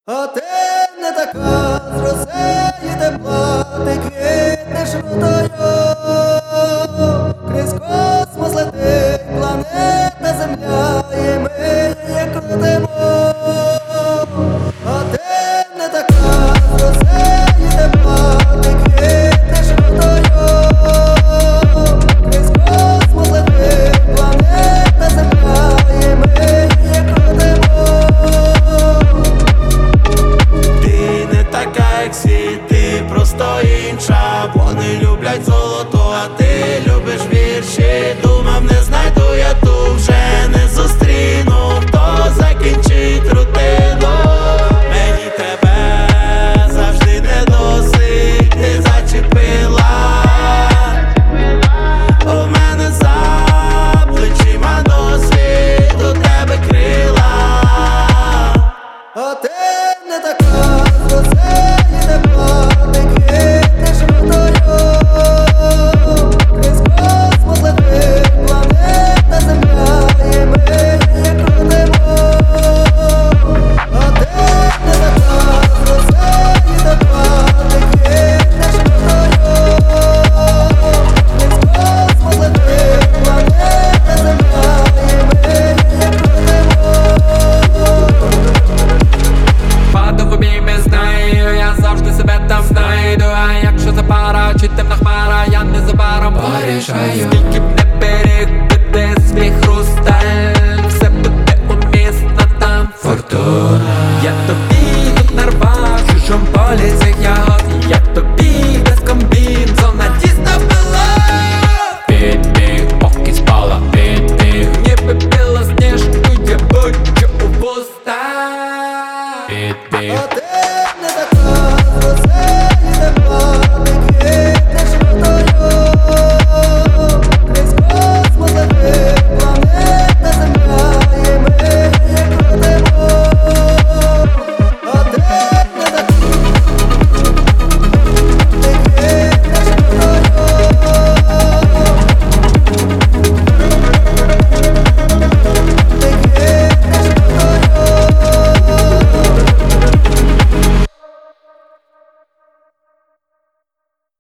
А ти не така з росеї тепла, ти квітнеш рудою, крізь космос летить планета Земля, і ми її крутимо. А ти не така з росеї тепла, ти квітнеш рудою, крізь космос летить планета Земля, і ми її крутимо. Як всі, ти просто інша. Вони люблять золото, а ти любиш вірші. Думав, не знайду я ту, вже не зустріну, хто закінчить рутину. Мені тебе завжди не досить, ти зачепила. У мене за плечима досвід, у тебе крила. А ти не така з росеї тепла, ти квітнеш рудою, крізь космос летить планета Земля, і ми її крутимо. А ти не така з росеї тепла, ти квітнеш рудою, крізь космос летить планета Земля, і ми її крутимо. Паду в обійми, знаю, я завжди себе там знайду. А якщо це пара чи темна хмара, я незабаром порішаю. Скільки б не перекиди свій хрусталь, все буде умісно, там фортуна. Я тобі тут нарвав, в чужому полі цих ягод. Я тобі без комбінзона дістав пила. Підбіг, поки спала, підбіг, ніби білосніжку, я будь-що у вуста. А ти не така з росеї тепла,